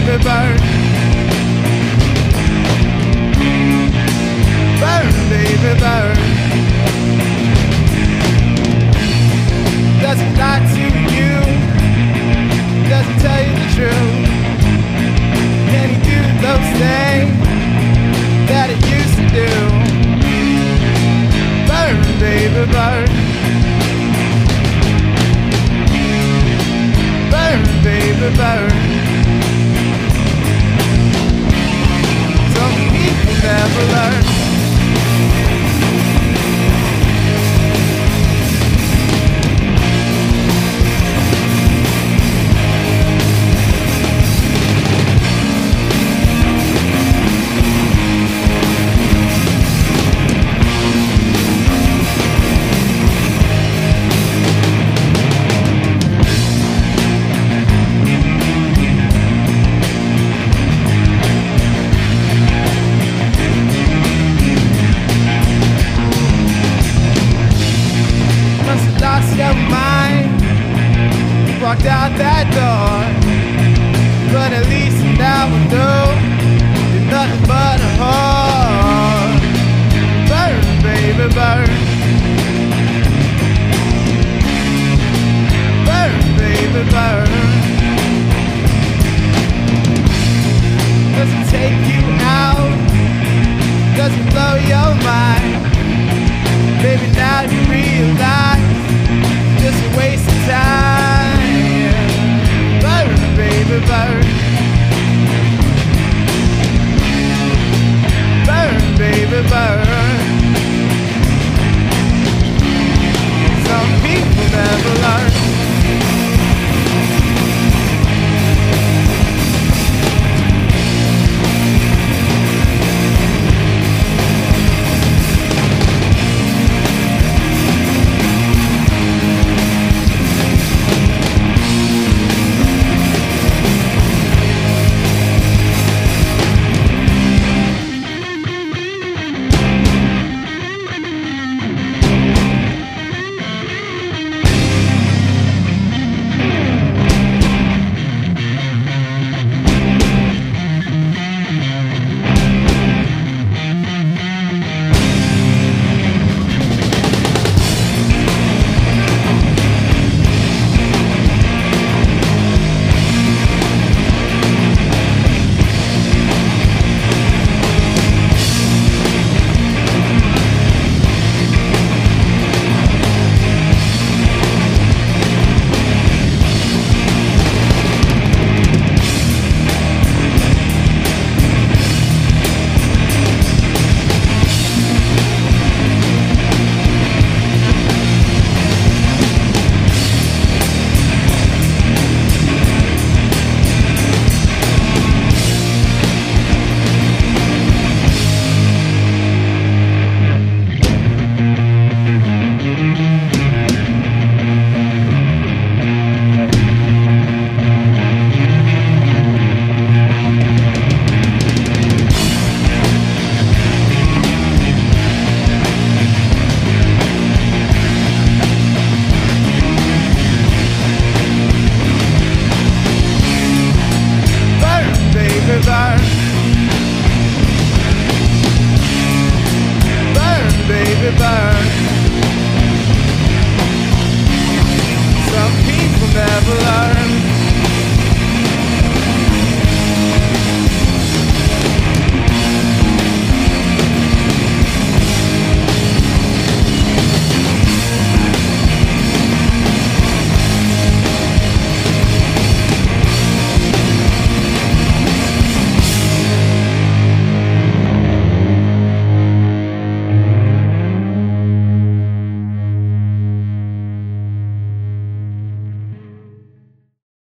baby, burn. Burn, baby, burn. Doesn't lie to you, doesn't tell you the truth. Can he do those things that it used to do? Burn, baby, burn. Burn, baby, burn. Some people never learn. Lost your mind, walked out that door, but at least now I know you're nothing but a whore. Burn, baby, burn. Burn, baby, burn. Does it take you out? Does it blow your mind? Baby, now you realize just a waste of time. Burn, baby, burn.